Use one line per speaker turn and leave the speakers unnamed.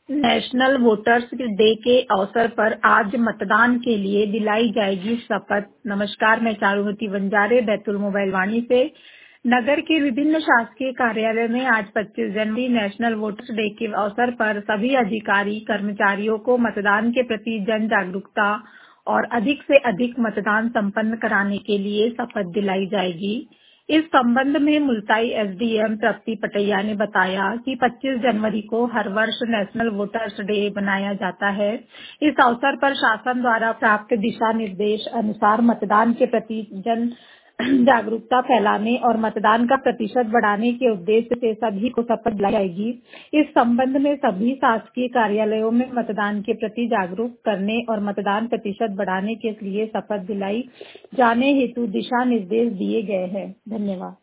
National voters day के अवसर पर आज मतदान के लिए दिलाई जाएगी शपथ। नमस्कार, मैं चारुमती बंजारे बैतूल मोबाइल वाणी से। नगर के विभिन्न शासकीय कार्यालय में आज 25 जनवरी नेशनल वोटर्स डे के अवसर पर सभी अधिकारी कर्मचारियों को मतदान के प्रति जन जागरूकता और अधिक से अधिक मतदान संपन्न कराने के लिए शपथ दिलाई जाएगी। इस संबंध में मुल्ताई एसडीएम तृप्ति पटैया ने बताया कि 25 जनवरी को हर वर्ष नेशनल वोटर्स डे मनाया जाता है। इस अवसर पर शासन द्वारा प्राप्त दिशा निर्देश अनुसार मतदान के प्रति जन जागरूकता फैलाने और मतदान का प्रतिशत बढ़ाने के उद्देश्य से सभी को शपथ दिलाई जाएगी। इस संबंध में सभी शासकीय कार्यालयों में मतदान के प्रति जागरूक करने और मतदान प्रतिशत बढ़ाने के लिए शपथ दिलाई जाने हेतु दिशा निर्देश दिए गए हैं। धन्यवाद।